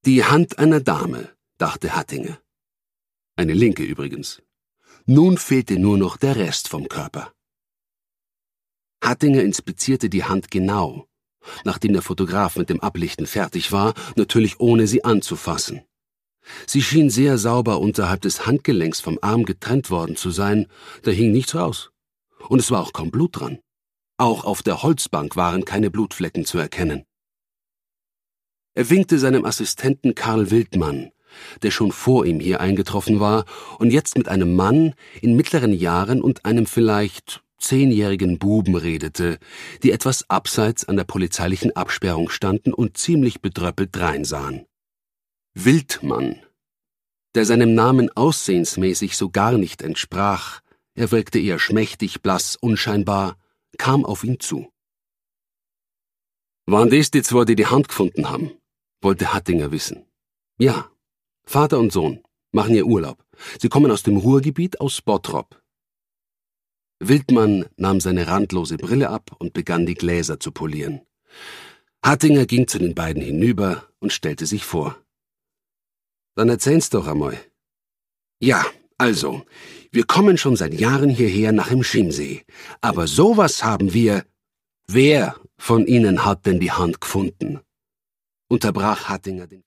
Die Hand einer Dame, dachte Hattinger. Eine linke übrigens. Nun fehlte nur noch der Rest vom Körper. Hattinger inspizierte die Hand genau, nachdem der Fotograf mit dem Ablichten fertig war, natürlich ohne sie anzufassen. Sie schien sehr sauber unterhalb des Handgelenks vom Arm getrennt worden zu sein, da hing nichts raus. Und es war auch kaum Blut dran. Auch auf der Holzbank waren keine Blutflecken zu erkennen. Er winkte seinem Assistenten Karl Wildmann, der schon vor ihm hier eingetroffen war und jetzt mit einem Mann in mittleren Jahren und einem vielleicht 10-jährigen Buben redete, die etwas abseits an der polizeilichen Absperrung standen und ziemlich bedröppelt dreinsahen. Wildmann, der seinem Namen aussehensmäßig so gar nicht entsprach, er wirkte eher schmächtig, blass, unscheinbar, kam auf ihn zu. »Waren das die zwei, die die Hand gefunden haben?« wollte Hattinger wissen. »Ja, Vater und Sohn, machen ihr Urlaub. Sie kommen aus dem Ruhrgebiet, aus Bottrop.« Wildmann nahm seine randlose Brille ab und begann die Gläser zu polieren. Hattinger ging zu den beiden hinüber und stellte sich vor. »Dann erzähl's doch einmal.« »Ja, also, wir kommen schon seit Jahren hierher nach dem Chiemsee, aber sowas haben wir...« »Wer von Ihnen hat denn die Hand gefunden?« unterbrach Hattinger den